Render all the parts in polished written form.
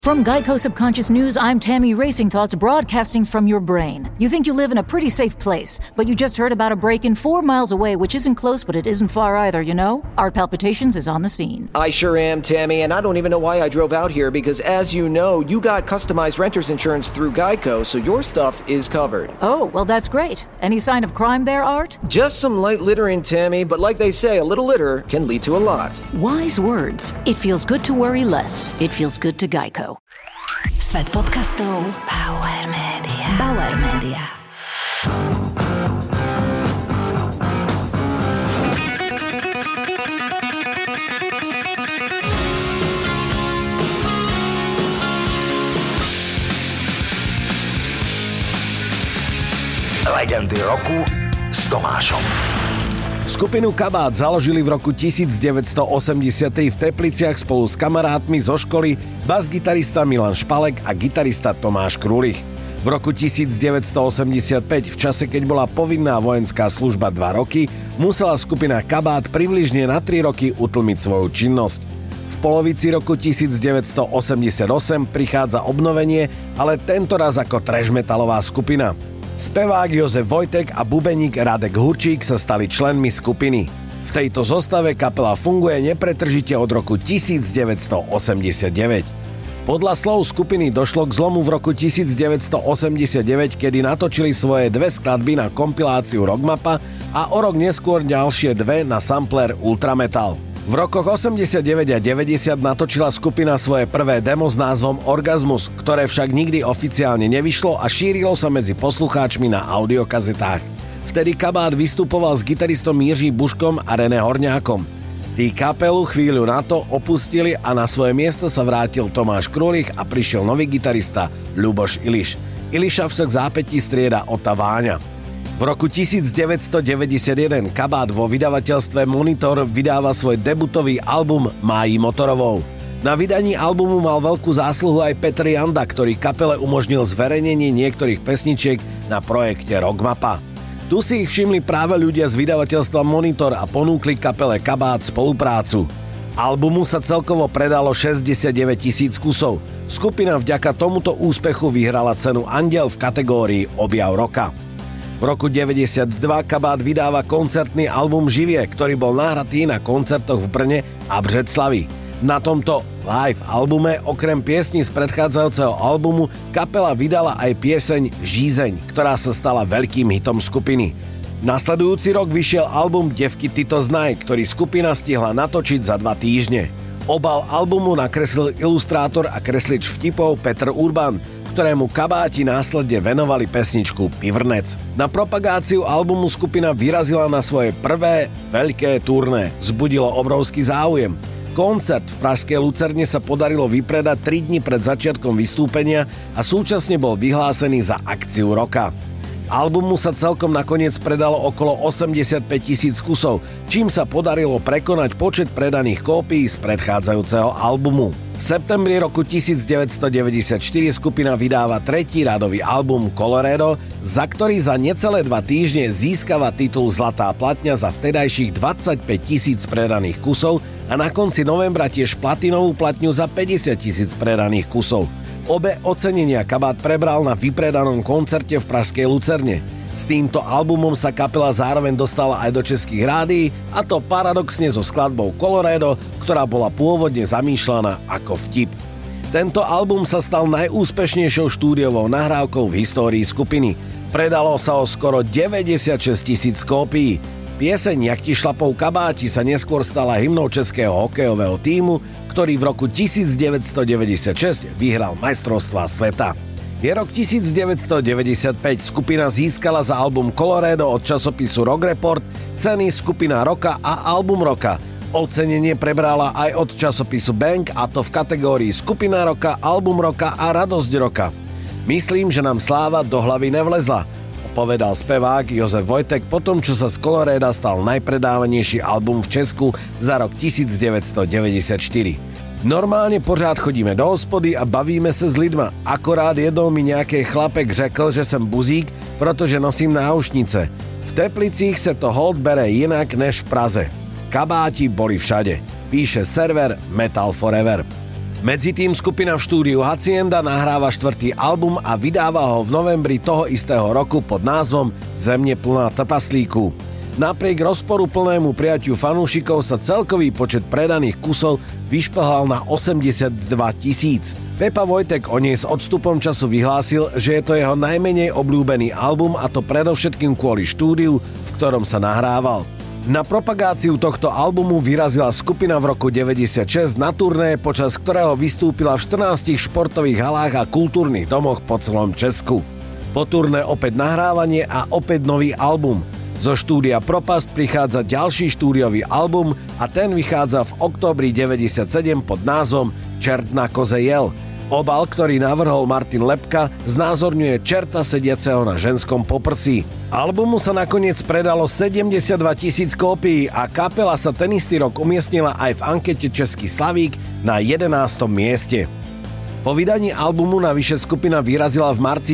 From Geico Subconscious News, I'm Tammy Racing Thoughts, broadcasting from your brain. You think you live in a pretty safe place, but you just heard about a break-in 4 miles away, which isn't close, but it isn't far either, you know? Art Palpitations is on the scene. I sure am, Tammy, and I don't even know why I drove out here, because as you know, you got customized renter's insurance through Geico, so your stuff is covered. Oh, well, that's great. Any sign of crime there, Art? Just some light littering, Tammy, but like they say, a little litter can lead to a lot. Wise words. It feels good to worry less. It feels good to Geico. Svet podcastov Bauer Media. Bauer Media. Legendy roku s Tomášom. Skupinu Kabát založili v roku 1983 v Tepliciach spolu s kamarátmi zo školy bas-gitarista Milan Špalek a gitarista Tomáš Krulich. V roku 1985, v čase, keď bola povinná vojenská služba 2 roky, musela skupina Kabát približne na 3 roky utlmiť svoju činnosť. V polovici roku 1988 prichádza obnovenie, ale tentoraz ako trash metalová skupina. Spevák Jozef Vojtek a bubeník Radek Hurčík sa stali členmi skupiny. V tejto zostave kapela funguje nepretržite od roku 1989. Podľa slov skupiny došlo k zlomu v roku 1989, kedy natočili svoje 2 skladby na kompiláciu Rockmapa a o rok neskôr ďalšie 2 na sampler Ultrametal. V rokoch 89 a 90 natočila skupina svoje prvé demo s názvom Orgazmus, ktoré však nikdy oficiálne nevyšlo a šírilo sa medzi poslucháčmi na audiokazetách. Vtedy Kabát vystupoval s gitaristom Jiřím Buškom a René Horňákom. Tí kapelu chvíľu na to opustili a na svoje miesto sa vrátil Tomáš Krulich a prišiel nový gitarista Ľuboš Iliš. Iliša však v zápätí strieda Ota Váňa. V roku 1991 Kabát vo vydavateľstve Monitor vydáva svoj debutový album Máji motorovou. Na vydaní albumu mal veľkú zásluhu aj Petr Janda, ktorý kapele umožnil zverejnenie niektorých pesničiek na projekte Rockmapa. Tu si ich všimli práve ľudia z vydavateľstva Monitor a ponúkli kapele Kabát spoluprácu. Albumu sa celkovo predalo 69 000 kusov. Skupina vďaka tomuto úspechu vyhrala cenu Andiel v kategórii Objav roka. V roku 92 Kabát vydáva koncertný album Živie, ktorý bol nahratý na koncertoch v Brne a Břeclavi. Na tomto live albume okrem piesní z predchádzajúceho albumu kapela vydala aj pieseň Žízeň, ktorá sa stala veľkým hitom skupiny. Nasledujúci rok vyšiel album Devky ty to znaj, ktorý skupina stihla natočiť za 2 týždne. Obal albumu nakreslil ilustrátor a kreslič vtipov Petr Urban, ktorému Kabáti následne venovali pesničku Pivrnec. Na propagáciu albumu skupina vyrazila na svoje prvé veľké turné. Vzbudilo obrovský záujem. Koncert v pražskej Lucerne sa podarilo vypredať 3 dni pred začiatkom vystúpenia a súčasne bol vyhlásený za akciu roka. Albumu sa celkom nakoniec predalo okolo 85 000 kusov, čím sa podarilo prekonať počet predaných kópií z predchádzajúceho albumu. V septembri roku 1994 skupina vydáva 3. rádový album Colorado, za ktorý za necelé 2 týždne získava titul Zlatá platňa za vtedajších 25 000 predaných kusov a na konci novembra tiež platinovú platňu za 50 000 predaných kusov. Obe ocenenia Kabát prebral na vypredanom koncerte v pražskej Lucerne. S týmto albumom sa kapela zároveň dostala aj do českých rádií, a to paradoxne so skladbou Colorado, ktorá bola pôvodne zamýšľaná ako vtip. Tento album sa stal najúspešnejšou štúdiovou nahrávkou v histórii skupiny. Predalo sa o skoro 96 000 kópií. Pieseň Jak ti šlapou kabáti sa neskôr stala hymnou českého hokejového tímu, ktorý v roku 1996 vyhral majstrovstvá sveta. Je rok 1995, skupina získala za album Colorado od časopisu Rock Report ceny Skupina roka a Album roka. Ocenenie prebrala aj od časopisu Bang, a to v kategórii Skupina roka, Album roka a Radosť roka. Myslím, že nám sláva do hlavy nevlezla, povedal spevák Jozef Vojtek po tom, čo sa z Colorada stal najpredávanejší album v Česku za rok 1994. Normálne pořád chodíme do hospody a bavíme se s lidma. Akorát jednou mi nějaký chlapek řekl, že jsem buzík, protože nosím náušnice. V Teplicích se to hold bere jinak než v Praze. Kabáti boli všade, píše server Metal Forever. Medzi tým skupina v štúdiu Hacienda nahráva 4. album a vydáva ho v novembri toho istého roku pod názvom Zemne plná trpaslíku. Napriek rozporuplnému prijatiu fanúšikov sa celkový počet predaných kusov vyšplhal na 82 000. Pepa Vojtek o nej s odstupom času vyhlásil, že je to jeho najmenej obľúbený album, a to predovšetkým kvôli štúdiu, v ktorom sa nahrával. Na propagáciu tohto albumu vyrazila skupina v roku 96 na turné, počas ktorého vystúpila v 14 športových halách a kultúrnych domoch po celom Česku. Po turné opäť nahrávanie a opäť nový album. Zo štúdia Propast prichádza ďalší štúdiový album a ten vychádza v októbri 97 pod názvom Čert na koze jel. Obal, ktorý navrhol Martin Lepka, znázorňuje čerta sediaceho na ženskom poprsí. Albumu sa nakoniec predalo 72 000 kópií a kapela sa ten istý rok umiestnila aj v ankete Český Slavík na 11. mieste. Po vydaní albumu navyše skupina vyrazila v marci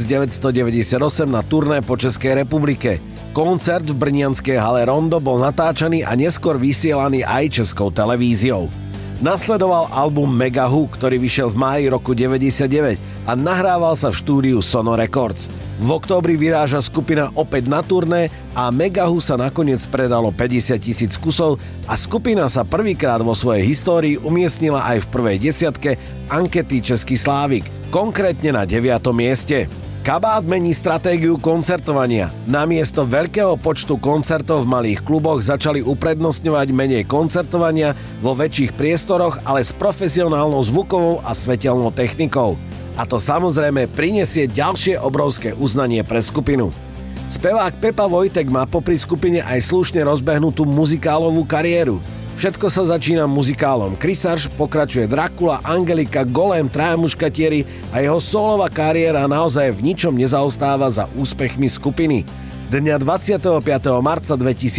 1998 na turné po Českej republike. Koncert v brnianskej hale Rondo bol natáčaný a neskôr vysielaný aj Českou televíziou. Nasledoval album Megahu, ktorý vyšiel v máji roku 99 a nahrával sa v štúdiu Sono Records. V októbri vyráža skupina opäť na turné a Megahu sa nakoniec predalo 50 000 kusov a skupina sa prvýkrát vo svojej histórii umiestnila aj v prvej desiatke ankety Český Slávik, konkrétne na 9. mieste. Kabát mení stratégiu koncertovania. Namiesto veľkého počtu koncertov v malých kluboch začali uprednostňovať menej koncertovania vo väčších priestoroch, ale s profesionálnou zvukovou a svetelnou technikou. A to samozrejme prinesie ďalšie obrovské uznanie pre skupinu. Spevák Pepa Vojtek má popri skupine aj slušne rozbehnutú muzikálovú kariéru. Všetko sa začína muzikálom Krysař, pokračuje Dracula, Angelika, Golem, Traja muškatieri a jeho solová kariéra naozaj v ničom nezaostáva za úspechmi skupiny. Dňa 25. marca 2017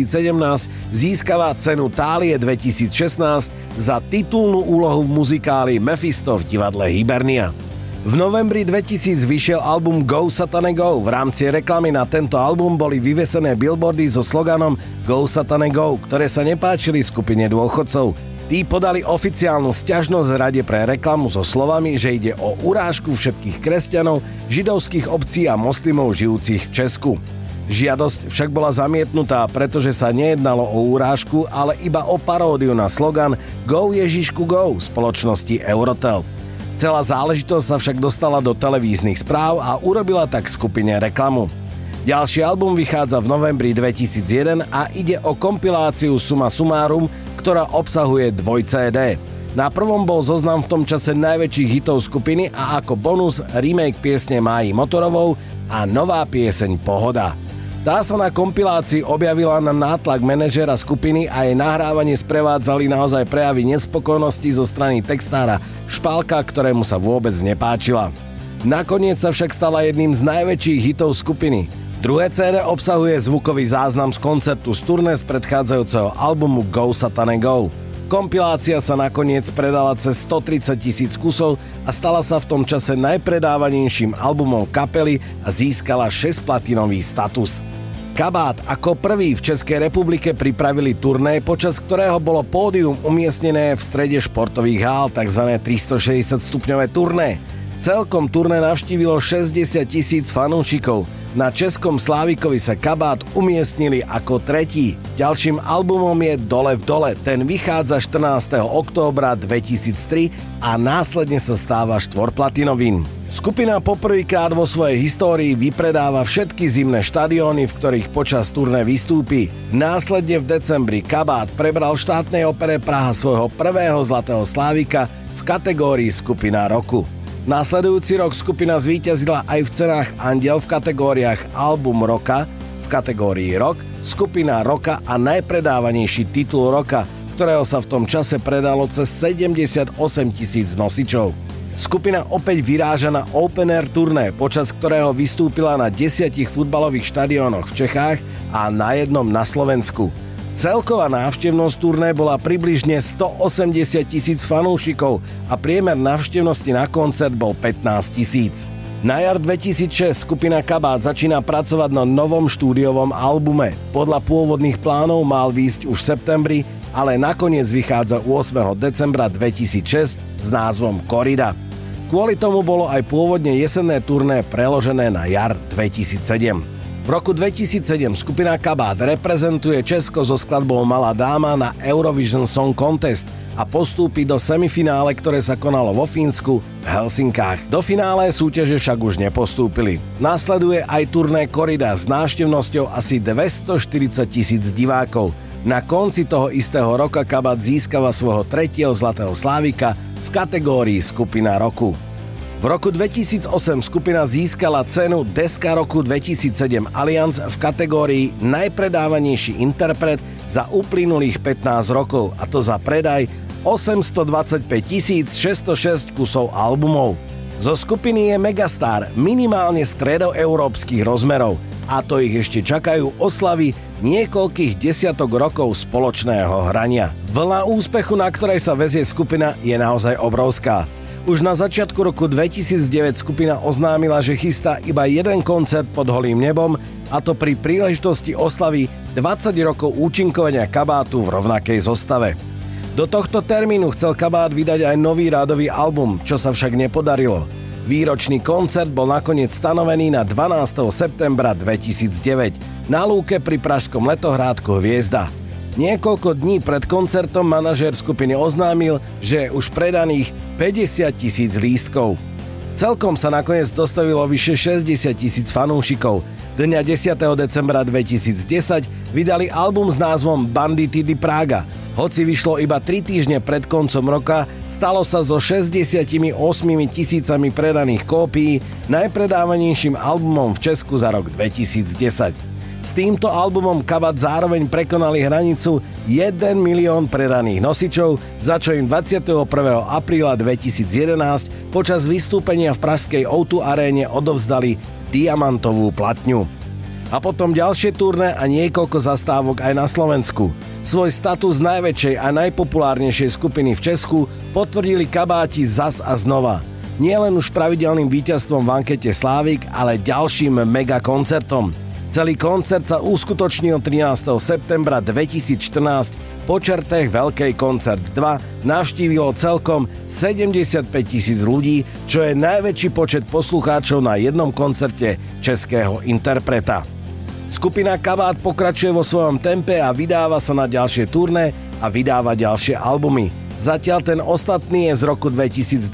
získava cenu Thálie 2016 za titulnú úlohu v muzikáli Mephisto v divadle Hibernia. V novembri 2000 vyšiel album Go Satane Go. V rámci reklamy na tento album boli vyvesené billboardy so sloganom Go Satane Go, ktoré sa nepáčili skupine dôchodcov. Tí podali oficiálnu sťažnosť Rade pre reklamu so slovami, že ide o urážku všetkých kresťanov, židovských obcí a moslimov žijúcich v Česku. Žiadosť však bola zamietnutá, pretože sa nejednalo o urážku, ale iba o paródiu na slogan Go Ježišku Go spoločnosti Eurotel. Celá záležitosť sa však dostala do televíznych správ a urobila tak skupine reklamu. Ďalší album vychádza v novembri 2001 a ide o kompiláciu Suma Sumárum, ktorá obsahuje 2 CD. Na prvom bol zoznam v tom čase najväčších hitov skupiny a ako bonus remake piesne Máji Motorovou a nová pieseň Pohoda. Tá sa na kompilácii objavila na nátlak manažéra skupiny a jej nahrávanie sprevádzali naozaj prejavy nespokojnosti zo strany textára Špálka, ktorému sa vôbec nepáčila. Nakoniec sa však stala jedným z najväčších hitov skupiny. Druhé CD obsahuje zvukový záznam z koncertu z turné z predchádzajúceho albumu Go Satane Go. Kompilácia sa nakoniec predala cez 130 000 kusov a stala sa v tom čase najpredávanejším albumom kapely a získala 6-platinový status. Kabát ako prvý v Českej republike pripravili turné, počas ktorého bolo pódium umiestnené v strede športových hál, tzv. 360-stupňové turné. Celkom turné navštívilo 60 000 fanúšikov. Na Českom Slávikovi sa Kabát umiestnili ako tretí. Ďalším albumom je Dole v dole. Ten vychádza 14. októbra 2003 a následne sa stáva 4-platinovým. Skupina poprvýkrát vo svojej histórii vypredáva všetky zimné štadióny, v ktorých počas turné vystúpi. Následne v decembri Kabát prebral v štátnej opere Praha svojho prvého zlatého Slávika v kategórii Skupina roku. Následujúci rok skupina zvíťazila aj v cenách Andiel v kategóriách Album roka, v kategórii Rok, Skupina roka a najpredávanejší titul roka, ktorého sa v tom čase predalo cez 78 000 nosičov. Skupina opäť vyráža na open air turné, počas ktorého vystúpila na 10 futbalových štadiónoch v Čechách a na jednom na Slovensku. Celková návštevnosť turné bola približne 180 000 fanúšikov a priemer návštevnosti na koncert bol 15 000. Na jar 2006 skupina Kabát začína pracovať na novom štúdiovom albume. Podľa pôvodných plánov mal výjsť už v septembri, ale nakoniec vychádza 8. decembra 2006 s názvom Korida. Kvôli tomu bolo aj pôvodne jesenné turné preložené na jar 2007. V roku 2007 skupina Kabát reprezentuje Česko so skladbou Malá dáma na Eurovision Song Contest a postúpi do semifinále, ktoré sa konalo vo Fínsku v Helsinkách. Do finále súťaže však už nepostúpili. Následuje aj turné Korida s návštevnosťou asi 240 000 divákov. Na konci toho istého roka Kabát získava svojho 3. zlatého slávika v kategórii Skupina roku. V roku 2008 skupina získala cenu Deska roku 2007 Allianz v kategórii Najpredávanejší interpret za uplynulých 15 rokov, a to za predaj 825 606 kusov albumov. Zo skupiny je megastar minimálne stredoeurópskych rozmerov, a to ich ešte čakajú oslavy niekoľkých desiatok rokov spoločného hrania. Vlna úspechu, na ktorej sa vezie skupina, je naozaj obrovská. Už na začiatku roku 2009 skupina oznámila, že chystá iba jeden koncert pod holým nebom, a to pri príležitosti oslavy 20 rokov účinkovania Kabátu v rovnakej zostave. Do tohto termínu chcel Kabát vydať aj nový rádový album, čo sa však nepodarilo. Výročný koncert bol nakoniec stanovený na 12. septembra 2009 na lúke pri pražskom letohrádku Hviezda. Niekoľko dní pred koncertom manažér skupiny oznámil, že je už predaných 50 000 lístkov. Celkom sa nakoniec dostavilo vyše 60 000 fanúšikov. Dňa 10. decembra 2010 vydali album s názvom Bandity di Praga. Hoci vyšlo iba 3 týždne pred koncom roka, stalo sa so 68 000 predaných kópií najpredávanejším albumom v Česku za rok 2010. S týmto albumom Kabát zároveň prekonali hranicu 1 milión predaných nosičov, za čo im 21. apríla 2011 počas vystúpenia v pražskej O2 aréne odovzdali diamantovú platňu. A potom ďalšie turné a niekoľko zastávok aj na Slovensku. Svoj status najväčšej a najpopulárnejšej skupiny v Česku potvrdili Kabáti zas a znova. Nielen už pravidelným víťazstvom v ankete Slávik, ale ďalším megakoncertom. Celý koncert sa uskutočnil 13. septembra 2014. Po čertech Veľkej koncert 2 navštívilo celkom 75 000 ľudí, čo je najväčší počet poslucháčov na jednom koncerte českého interpreta. Skupina Kabát pokračuje vo svojom tempe a vydáva sa na ďalšie turné a vydáva ďalšie albumy. Zatiaľ ten ostatný je z roku 2022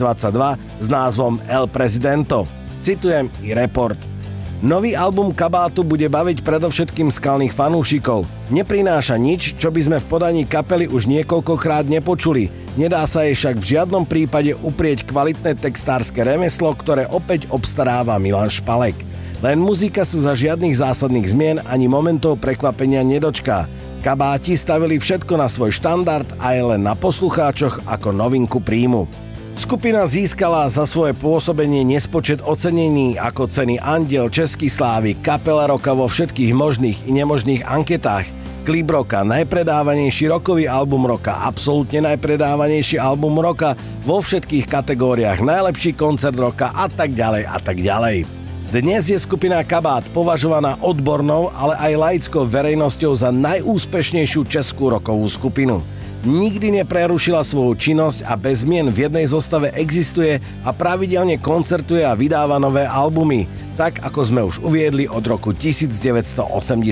s názvom El Presidento. Citujem i Report. Nový album Kabátu bude baviť predovšetkým skalných fanúšikov. Neprináša nič, čo by sme v podaní kapely už niekoľkokrát nepočuli. Nedá sa jej však v žiadnom prípade uprieť kvalitné textárske remeslo, ktoré opäť obstaráva Milan Špalek. Len muzika sa za žiadnych zásadných zmien ani momentov prekvapenia nedočká. Kabáti stavili všetko na svoj štandard a je len na poslucháčoch ako novinku príjmu. Skupina získala za svoje pôsobenie nespočet ocenení ako ceny Andiel, Český Slávik, Kapela roka vo všetkých možných i nemožných anketách, Klip roka, najpredávanejší rokový album roka, absolútne najpredávanejší album roka vo všetkých kategóriách, najlepší koncert roka a tak ďalej a tak ďalej. Dnes je skupina Kabát považovaná odbornou, ale aj laickou verejnosťou za najúspešnejšiu českú rokovú skupinu. Nikdy neprerušila svoju činnosť a bez zmien v jednej zostave existuje a pravidelne koncertuje a vydáva nové albumy, tak ako sme už uviedli od roku 1989,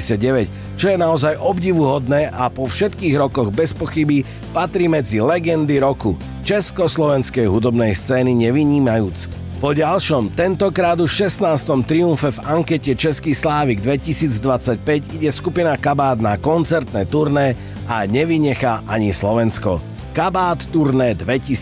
čo je naozaj obdivuhodné a po všetkých rokoch bez pochyby patrí medzi legendy roku československej hudobnej scény nevynímajúc. Po ďalšom, tentokrát už 16. triumfe v ankete Český Slávik 2025 ide skupina Kabát na koncertné turné a nevynechá ani Slovensko. Kabát turné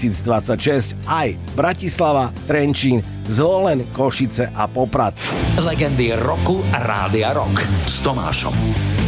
2026 aj Bratislava, Trenčín, Zvolen, Košice a Poprad. Legendy roku Rádia Rock s Tomášom.